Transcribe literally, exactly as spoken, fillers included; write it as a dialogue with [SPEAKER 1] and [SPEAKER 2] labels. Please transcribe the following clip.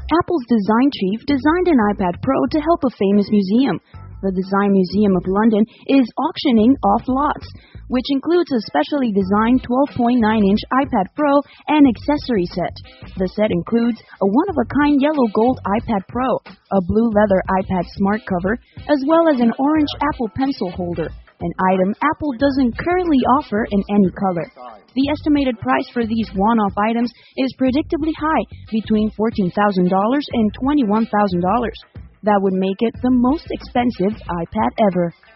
[SPEAKER 1] Apple's design chief designed an iPad Pro to help a famous museum. The Design Museum of London is auctioning off lots, which includes a specially designed twelve point nine inch iPad Pro and accessory set. The set includes a one-of-a-kind yellow gold iPad Pro, a blue leather iPad Smart cover, as well as an orange Apple Pencil holder, an item Apple doesn't currently offer in any color. The estimated price for these one-off items is predictably high, between fourteen thousand dollars and twenty-one thousand dollars. That would make it the most expensive iPad ever.